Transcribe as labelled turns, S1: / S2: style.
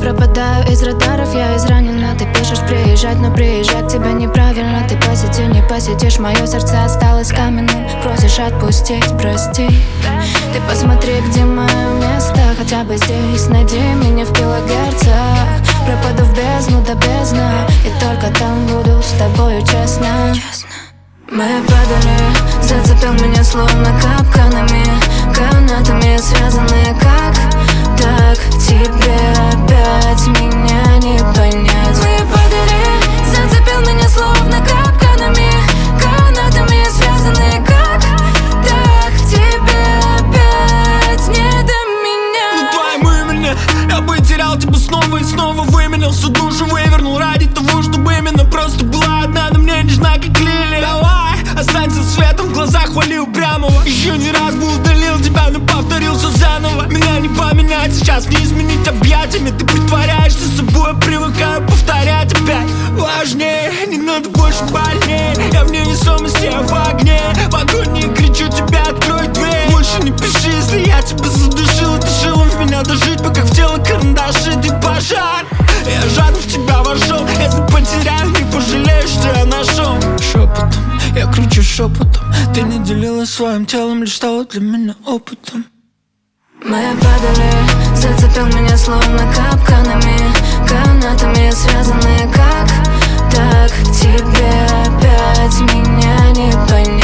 S1: пропадаю из радаров, я изранена. Ты пишешь приезжать, но приезжать к тебе неправильно. Ты посети, не посетишь, мое сердце осталось каменным. Просишь отпустить, прости. Ты посмотри, где мое место, хотя бы здесь. Найди меня в килогерцах. Пропаду в бездну до бездна, и только там буду с тобою честно. Мы падали, зацепил меня словно капканами, канатами связанные как так тебе опять меня не понять. Мы падали, зацепил меня словно капканами, канатами связанные как так тебе опять не до меня.
S2: Ну твоим именем я бы терял тебя снова и снова, выменял всю душу, вывернул ради того, чтобы именно просто была одна, но мне нежна как лилия. Давай, останься светом в глазах, хвали упрямого. Еще не раз бы удалил тебя, но повторил все заново. Меня не поменять, сейчас не изменить объятиями. Ты притворяешься собой, привыкаю повторять опять. Важнее, не надо больше больнее. Я в невесомости, я в огне. В агонии кричу тебе, открой дверь. Больше не пиши, если я тебя задушил. Ты шилом в меня дожить, пока в тело карандаши. Ты пожар, я жадно в тебя вошел. Если потеряю, не пожалеешь, что я нашел. Шепотом, я кричу шепотом. Ты не делилась своим телом, лишь стала для меня опытом.
S1: Мы падали, зацепил меня словно капканами, канатами связанные как так тебе опять меня не понять.